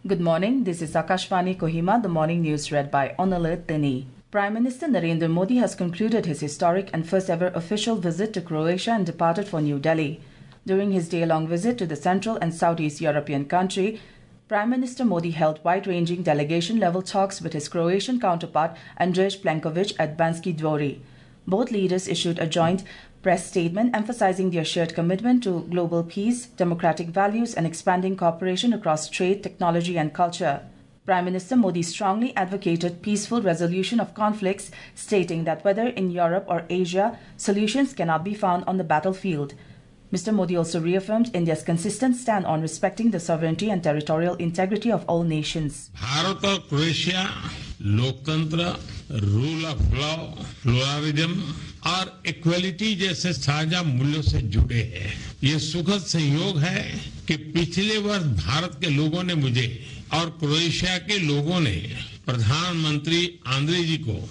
Good morning, this is Akashvani Kohima, the morning news read by Onalit Dini. Prime Minister Narendra Modi has concluded his historic and first ever official visit to Croatia and departed for New Delhi. During his day-long visit to the Central and Southeast European country, Prime Minister Modi held wide-ranging delegation-level talks with his Croatian counterpart Andrej Plenković at Banski Dvori. Both leaders issued a joint press statement emphasizing their shared commitment to global peace, democratic values, and expanding cooperation across trade, technology, and culture. Prime Minister Modi strongly advocated peaceful resolution of conflicts, stating that whether in Europe or Asia, solutions cannot be found on the battlefield. Mr. Modi also reaffirmed India's consistent stand on respecting the sovereignty and territorial integrity of all nations. Bharat और Croatia लोकतंत्र, rule of law, pluralism और equality जैसे साझा मूल्यों से जुड़े हैं। ये सुखद संयोग है कि पिछले वर्ष भारत के लोगों ने मुझे और क्रोएशिया के लोगों ने प्रधानमंत्री आंद्रे जी को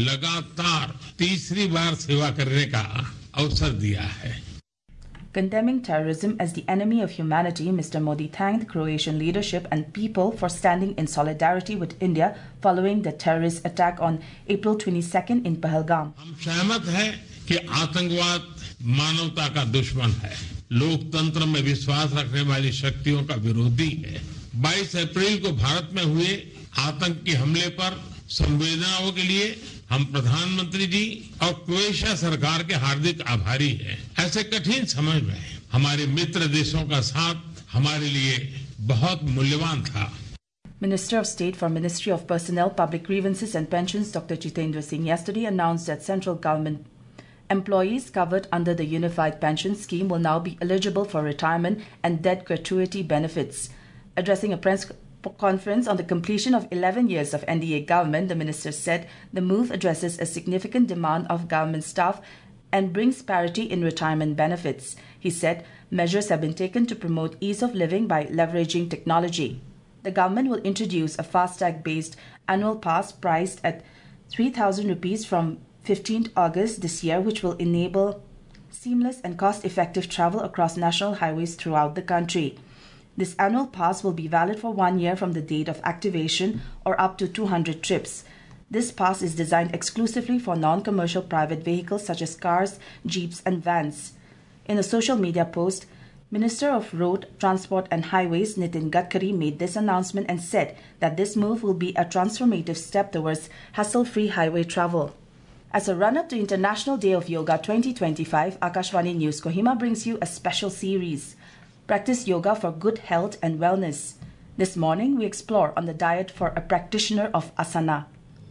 लगातार तीसरी बार सेवा करने का अवसर दिया है। Condemning terrorism as the enemy of humanity, Mr. Modi thanked the Croatian leadership and people for standing in solidarity with India following the terrorist attack on April 22nd in Pahalgam. हम सहमत हैं कि आतंकवाद मानवता का दुश्मन है, लोकतंत्र में विश्वास रखने वाली शक्तियों का विरोधी है। 22 अप्रैल को भारत में हुए आतंकी हमले पर संवेदनाओं के लिए हम प्रधानमंत्री जी और क्रोएशिया सरकार के हार्दिक आभारी हैं। ऐसे कठिन समय में हमारे मित्र देशों का साथ हमारे लिए बहुत मूल्यवान था। Minister of State for Ministry of Personnel, Public Grievances and Pensions, Dr. Jitendra Singh, yesterday announced that central government employees covered under the Unified Pension Scheme will now be eligible for retirement and death gratuity benefits. Addressing a press conference on the completion of 11 years of NDA government, the minister said the move addresses a significant demand of government staff and brings parity in retirement benefits. He said measures have been taken to promote ease of living by leveraging technology. The government will introduce a FASTag-based annual pass priced at 3,000 rupees from 15th August this year, which will enable seamless and cost-effective travel across national highways throughout the country. This annual pass will be valid for 1 year from the date of activation or up to 200 trips. This pass is designed exclusively for non-commercial private vehicles such as cars, jeeps and vans. In a social media post, Minister of Road, Transport and Highways Nitin Gadkari made this announcement and said that this move will be a transformative step towards hassle-free highway travel. As a run-up to International Day of Yoga 2025, Akashvani News Kohima brings you a special series. Practice yoga for good health and wellness. This morning, we explore on the diet for a practitioner of asana.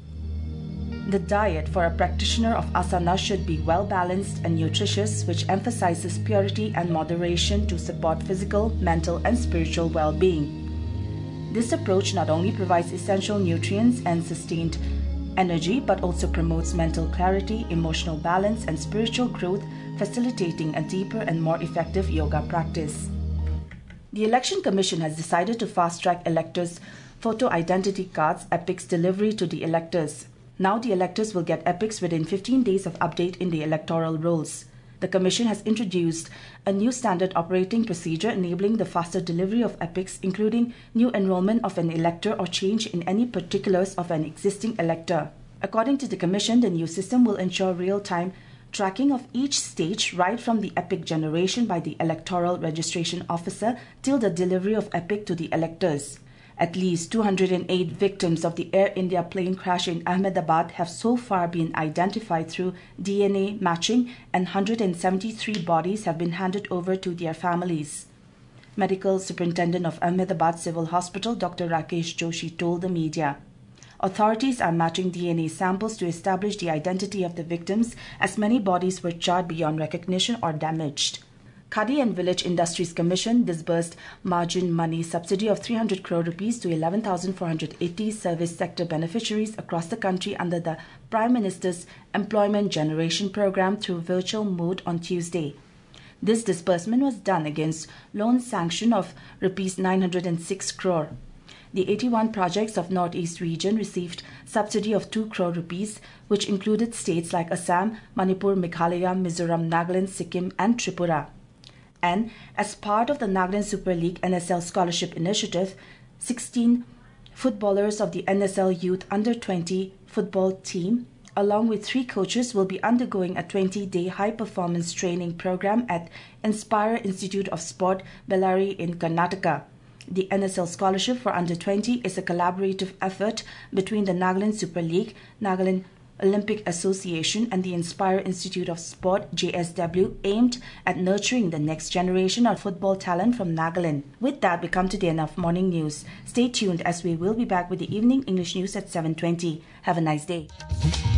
The diet for a practitioner of asana should be well-balanced and nutritious, which emphasizes purity and moderation to support physical, mental, and spiritual well-being. This approach not only provides essential nutrients and sustained energy, but also promotes mental clarity, emotional balance, and spiritual growth, facilitating a deeper and more effective yoga practice. The Election Commission has decided to fast-track electors' photo identity cards epics delivery to the electors. Now the electors will get epics within 15 days of update in the electoral rolls. The Commission has introduced a new standard operating procedure enabling the faster delivery of epics, including new enrollment of an elector or change in any particulars of an existing elector. According to the Commission, the new system will ensure real-time tracking of each stage right from the epic generation by the electoral registration officer till the delivery of epic to the electors. At least 208 victims of the Air India plane crash in Ahmedabad have so far been identified through DNA matching, and 173 bodies have been handed over to their families. Medical Superintendent of Ahmedabad Civil Hospital, Dr. Rakesh Joshi, told the media. Authorities are matching DNA samples to establish the identity of the victims, as many bodies were charred beyond recognition or damaged. Khadi and Village Industries Commission disbursed margin money subsidy of 300 crore rupees to 11,480 service sector beneficiaries across the country under the Prime Minister's Employment Generation Program through virtual mode on Tuesday. This disbursement was done against loan sanction of rupees 906 crore. The 81 projects of Northeast region received subsidy of 2 crore rupees, which included states like Assam, Manipur, Meghalaya, Mizoram, Nagaland, Sikkim and Tripura. And as part of the Nagaland Super League NSL Scholarship Initiative, 16 footballers of the NSL Youth Under-20 football team, along with 3 coaches, will be undergoing a 20-day high-performance training program at Inspire Institute of Sport, Bellary in Karnataka. The NSL Scholarship for Under-20 is a collaborative effort between the Nagaland Super League, Nagaland Olympic Association and the Inspire Institute of Sport JSW, aimed at nurturing the next generation of football talent from Nagaland. With that, we come to the end of morning news. Stay tuned as we will be back with the evening English news at 7:20. Have a nice day.